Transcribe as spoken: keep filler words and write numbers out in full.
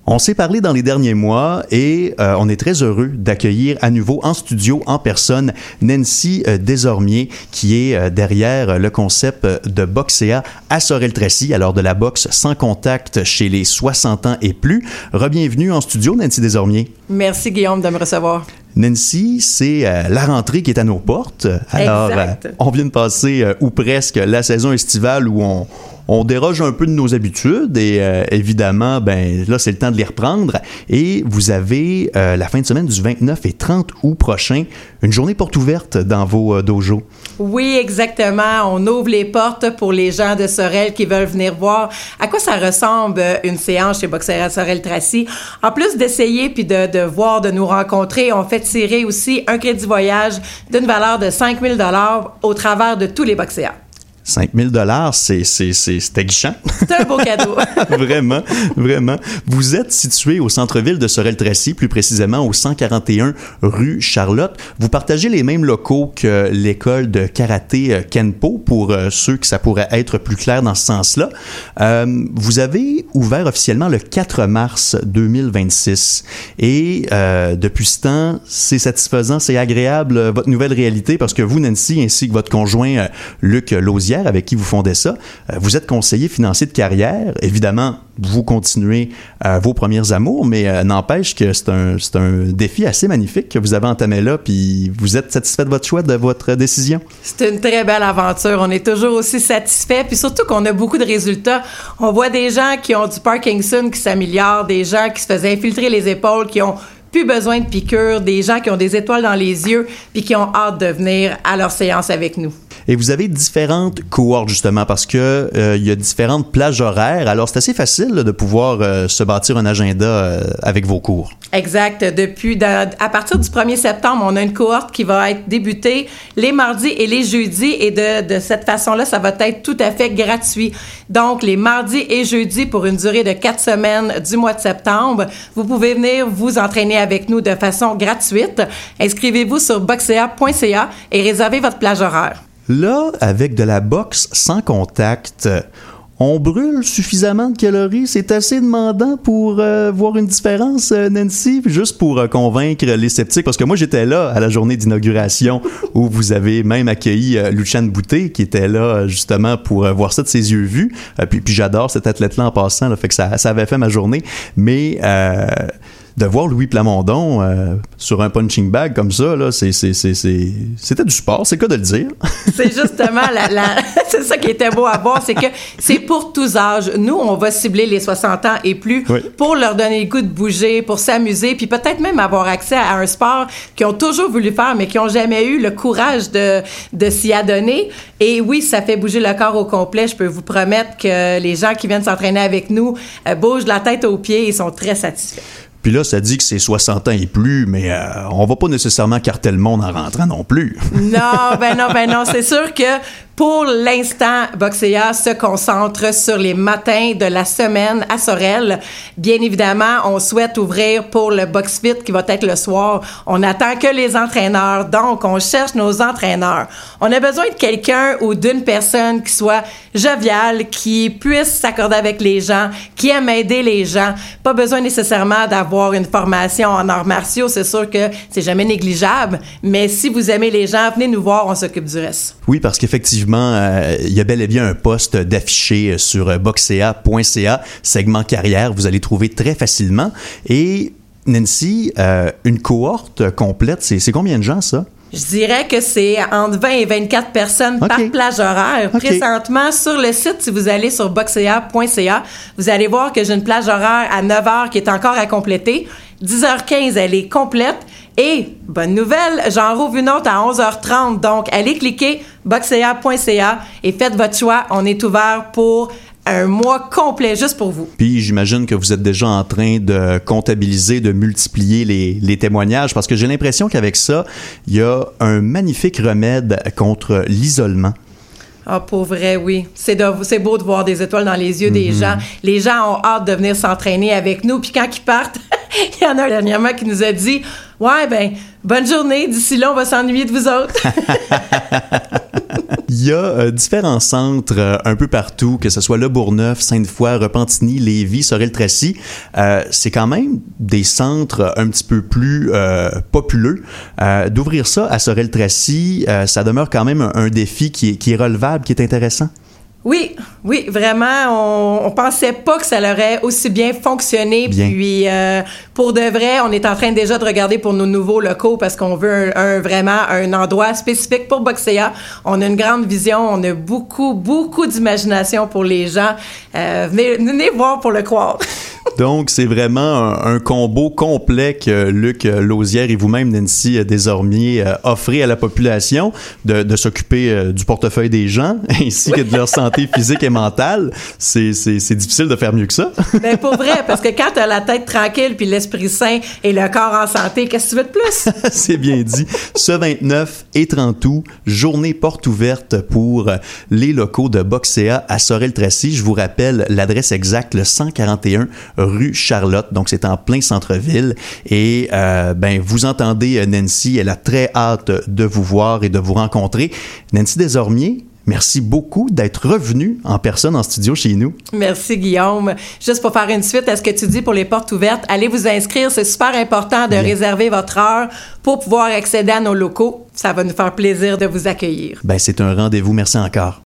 On s'est parlé dans les derniers mois et euh, on est très heureux d'accueillir à nouveau en studio, en personne, Nancy euh, Desormiers, qui est euh, derrière le concept de Boxea à Sorel-Tracy, alors de la boxe sans contact chez les soixante ans et plus. Rebienvenue en studio, Nancy Desormiers. Merci Guillaume de me recevoir. Nancy, c'est euh, la rentrée qui est à nos portes. Alors, exact. Euh, on vient de passer, euh, ou presque, la saison estivale où on... On déroge un peu de nos habitudes et euh, évidemment, ben là, c'est le temps de les reprendre. Et vous avez euh, la fin de semaine du vingt-neuf et trente août prochain, une journée porte ouverte dans vos euh, dojos. Oui, exactement. On ouvre les portes pour les gens de Sorel qui veulent venir voir à quoi ça ressemble une séance chez Boxea Sorel-Tracy. En plus d'essayer puis de, de voir, de nous rencontrer, on fait tirer aussi un crédit voyage d'une valeur de cinq mille dollars au travers de tous les Boxea. cinq mille dollars, c'est, c'est, c'est, c'est aguichant. C'est un beau cadeau. Vraiment, vraiment. Vous êtes situé au centre-ville de Sorel-Tracy, plus précisément au cent quarante et un rue Charlotte. Vous partagez les mêmes locaux que l'école de karaté Kenpo, pour euh, ceux que ça pourrait être plus clair dans ce sens-là. Euh, vous avez ouvert officiellement le quatre mars deux mille vingt-six. Et euh, depuis ce temps, c'est satisfaisant, c'est agréable, euh, votre nouvelle réalité, parce que vous, Nancy, ainsi que votre conjoint euh, Luc Lausière, avec qui vous fondez ça, euh, vous êtes conseiller financier de carrière. Évidemment, vous continuez euh, vos premières amours, mais euh, n'empêche que c'est un, c'est un défi assez magnifique que vous avez entamé là, puis vous êtes satisfait de votre choix, de votre décision? C'est une très belle aventure. On est toujours aussi satisfait, puis surtout qu'on a beaucoup de résultats. On voit des gens qui ont du Parkinson qui s'améliorent, des gens qui se faisaient infiltrer les épaules, qui ont plus besoin de piqûres, des gens qui ont des étoiles dans les yeux, puis qui ont hâte de venir à leur séance avec nous. Et vous avez différentes cohortes, justement, parce que euh, il y a différentes plages horaires. Alors, c'est assez facile là, de pouvoir euh, se bâtir un agenda euh, avec vos cours. Exact. Depuis, dans, à partir du premier septembre, on a une cohorte qui va être débutée les mardis et les jeudis. Et de, de cette façon-là, ça va être tout à fait gratuit. Donc, les mardis et jeudis, pour une durée de quatre semaines du mois de septembre, vous pouvez venir vous entraîner avec nous de façon gratuite. Inscrivez-vous sur boxea point c a et réservez votre plage horaire. Là, avec de la boxe sans contact, on brûle suffisamment de calories. C'est assez demandant pour euh, voir une différence, euh, Nancy, juste pour euh, convaincre les sceptiques. Parce que moi, j'étais là à la journée d'inauguration où vous avez même accueilli euh, Luciane Boutet, qui était là justement pour euh, voir ça de ses yeux vus. Euh, puis, puis j'adore cet athlète-là en passant, là, fait que ça, ça avait fait ma journée. Mais... Euh, de voir Louis Plamondon euh, sur un punching bag comme ça, là, c'est, c'est, c'est, c'est, c'était du sport, c'est le cas de le dire. C'est justement, la, la, c'est ça qui était beau à voir, c'est que c'est pour tous âges. Nous, on va cibler les soixante ans et plus oui. pour leur donner le goût de bouger, pour s'amuser, puis peut-être même avoir accès à un sport qu'ils ont toujours voulu faire, mais qui n'ont jamais eu le courage de, de s'y adonner. Et oui, ça fait bouger le corps au complet. Je peux vous promettre que les gens qui viennent s'entraîner avec nous euh, bougent de la tête aux pieds et sont très satisfaits. Puis là, ça dit que c'est soixante ans et plus, mais euh, on va pas nécessairement carter le monde en rentrant non plus. Non, ben non, ben non. C'est sûr que pour l'instant, Boxea se concentre sur les matins de la semaine à Sorel. Bien évidemment, on souhaite ouvrir pour le Box Fit qui va être le soir. On attend que les entraîneurs, donc on cherche nos entraîneurs. On a besoin de quelqu'un ou d'une personne qui soit joviale, qui puisse s'accorder avec les gens, qui aime aider les gens. Pas besoin nécessairement d'avoir une formation en arts martiaux, c'est sûr que c'est jamais négligeable, mais si vous aimez les gens, venez nous voir, on s'occupe du reste. Oui, parce qu'effectivement, euh, il y a bel et bien un poste d'affiché sur boxea point c a, segment carrière, vous allez trouver très facilement. Et Nancy, euh, une cohorte complète, c'est, c'est combien de gens ça? Je dirais que c'est entre vingt et vingt-quatre personnes okay. par plage horaire. Okay. Présentement, sur le site, si vous allez sur boxea point c a, vous allez voir que j'ai une plage horaire à neuf heures qui est encore à compléter. dix heures quinze, elle est complète. Et, bonne nouvelle, j'en rouvre une autre à onze heures trente. Donc, allez cliquer boxea point c a et faites votre choix. On est ouvert pour un mois complet juste pour vous. Puis j'imagine que vous êtes déjà en train de comptabiliser, de multiplier les, les témoignages, parce que j'ai l'impression qu'avec ça, il y a un magnifique remède contre l'isolement. Ah, pour vrai, oui. C'est, de, c'est beau de voir des étoiles dans les yeux mm-hmm. des gens. Les gens ont hâte de venir s'entraîner avec nous. Puis quand ils partent, il y en a un dernièrement qui nous a dit « Ouais, ben, bonne journée. D'ici là, on va s'ennuyer de vous autres. » Il y a euh, différents centres euh, un peu partout, que ce soit Le Bourgneuf, Sainte-Foy, Repentigny, Lévis, Sorel-Tracy. Euh, c'est quand même des centres un petit peu plus euh, populeux. Euh, d'ouvrir ça à Sorel-Tracy, euh, ça demeure quand même un, un défi qui est, qui est relevable, qui est intéressant. Oui, oui, vraiment, on, on pensait pas que ça aurait aussi bien fonctionné. Bien. Puis, euh, pour de vrai, on est en train déjà de regarder pour nos nouveaux locaux parce qu'on veut un, un vraiment un endroit spécifique pour Boxea. On a une grande vision, on a beaucoup, beaucoup d'imagination pour les gens. Euh, venez, venez voir pour le croire. Donc, c'est vraiment un, un combo complet que Luc Lausière et vous-même, Nancy Desormier, euh, offrez à la population de, de s'occuper euh, du portefeuille des gens ainsi que de leur santé physique et mentale. C'est, c'est, c'est difficile de faire mieux que ça. Ben pour vrai, parce que quand tu as la tête tranquille puis l'esprit sain et le corps en santé, qu'est-ce que tu veux de plus? C'est bien dit. Ce vingt-neuf et trente août, journée porte ouverte pour les locaux de Boxea à Sorel-Tracy. Je vous rappelle l'adresse exacte, le cent quarante et un rue Charlotte. Donc, c'est en plein centre-ville. Et, euh, ben, vous entendez Nancy, elle a très hâte de vous voir et de vous rencontrer. Nancy Desormier, merci beaucoup d'être revenue en personne en studio chez nous. Merci, Guillaume. Juste pour faire une suite à ce que tu dis pour les portes ouvertes, allez vous inscrire. C'est super important de Bien. réserver votre heure pour pouvoir accéder à nos locaux. Ça va nous faire plaisir de vous accueillir. Ben, c'est un rendez-vous. Merci encore.